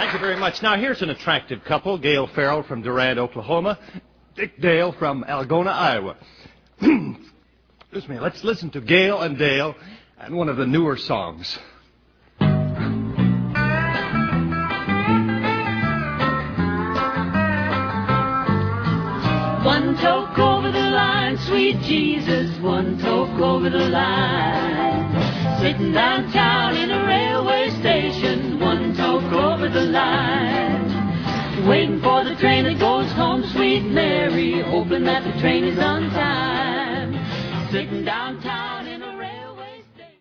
Thank you very much. Now, here's an attractive couple, Gail Farrell from Durant, Oklahoma, Dick Dale from Algona, Iowa. Excuse me. Let's listen to Gail and Dale and one of the newer songs. One toke over the line, sweet Jesus, one toke over the line. Sitting downtown in a railway station, one toke over the line. Waiting for the train that goes home, sweet Mary, hoping that the train is on time. Sitting downtown.